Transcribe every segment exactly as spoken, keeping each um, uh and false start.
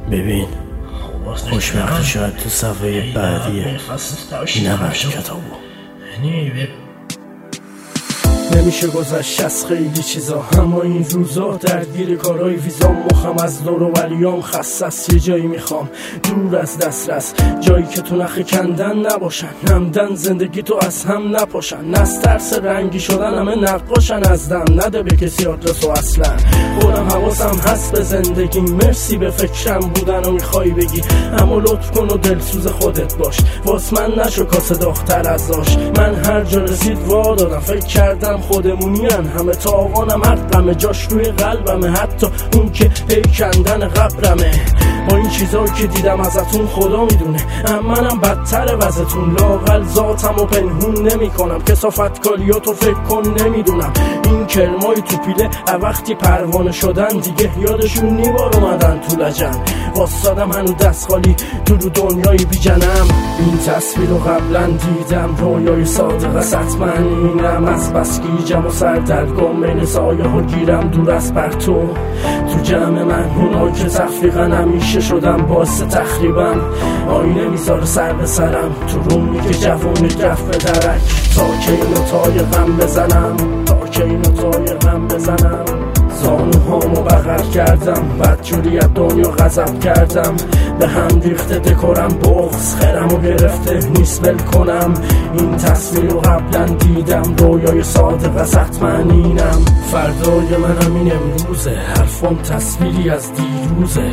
ببین خوشبختی شاید تو صفحه بعدیه، نبرد کتابو. نمیشه گذشت از خیلی چیزا، اما این روزا درگیر کارهای ویزام، مخم از دور و ولیام خسته است. یه جایی میخوام دور از دسترس، جایی که تو نخ کندن نباشن، نمدن زندگی تو از هم نپاشن، از ترس رنگی شدن همه نقاشن، از دم نده به کسی آدرس و اصلا خودم حواسم هست به زندگی. مرسی به فکرم بودن و میخوای بگی، اما لطف کن و دلسوز خودت باش، واس من نشو کاسه داختر از آش. من هر جا رسید وا دادم، فکر کردم خودمونین همه، تاوانم هر غم جاش روی قلبمه، حتی اون که پی کندن قبرمه. با این چیزایی که دیدم ازتون خدا میدونه، اما منم بدتر وزتون، لاغل ذاتم و پنهون نمی کنم، کسافت کاریاتو فکر کن نمیدونم. این کرمای تو پیله وقتی پروانه شدن دیگه یادشون نیبار اومدن تو لجن، واسادم هنو دست خالی تو رو دنیای بی جنم. این تصویر رو قبلا دیدم، رویای صادق است حتما اینم، از بس گیجم و سردرگم بین سایه ها گیرم دور از پرتو. تو جمع من اونایی که تفریقن همیشه شدم باعث تخریبم، آینه میذاره سر به سرم تو رومی که جوونی رفت به درک، تا که اینو تای غم بزنم، تا که اینو تای غم بزنم. زانوهامو بغل کردم، بدجوری از دنیا غضب کردم، به هم ریخته دکورم بغض، خرمو گرفته نیست ول کنم. این تصویر رو قبلا دیدم، رویای صادق از حتما اینم، فردای منم این امروزه، حرفم تصویری از دیروزه.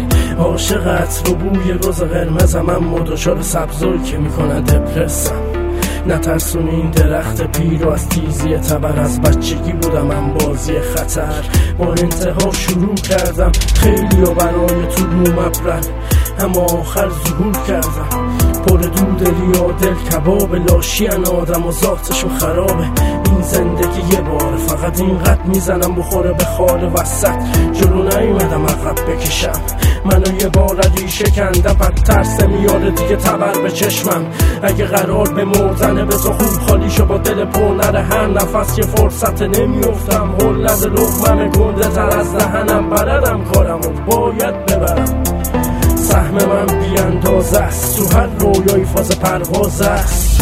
عاشقت رو بوی روز قرمزم، اما دچار سبزایی که میکنه دپرسم. نترسونی این درخت پیر و از تیزی تبر، از بچگی بودم من بازی خطر، با انتها شروع کردم خیلی و برای تو رو مبرن، اما آخر ظهور کردم. پر دودلی و دل کباب لاشیان آدم و ذاتشو خرابه. این زندگی یه باره، فقط اینقدر میزنم بخوره به خال وسط، جلو نیومدم عقب بکشم. منو یه بار ریشه کندم، بعد ترس میاره دیگه تبر به چشمم. اگه قرار به مردنه بزا خوب خالی شو با دل پر نره، هر نفس یه فرصت نمیافتم، هلد لقمم گنده تر از دهنم، بلدم کارمو باید ببرم. سهم من بی اندازه است، تو هر رویای فاز پرواز است.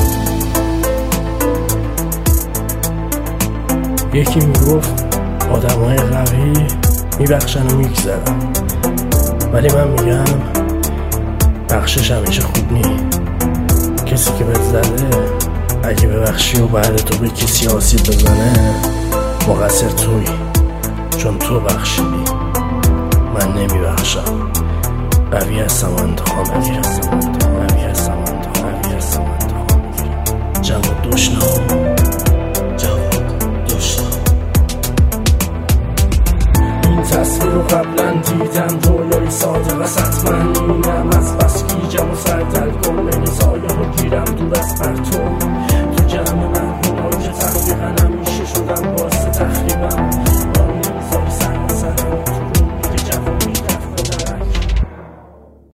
یکی میگفت آدمای قوی میبخشن و میگذرن، ولی من میگم بخشش همیشه خوب نی. کسی که بهت زده اگه ببخشی و بعد تو به کسی آسیب بزنه، مقصر تویی، چون تو بخشیدی. من نمیبخشم، قوی هستم و انتقام میگیرم، قوی هستم و انتقام قوی هستم و انتقام میگیرم. جواد دشنام، جواد دشنام. این تصویر رو قبلا دیدم، رویای صادق است حتما اینم، از بس گیجم و سردرگم بین سایه ها گیرم دور از پرتو.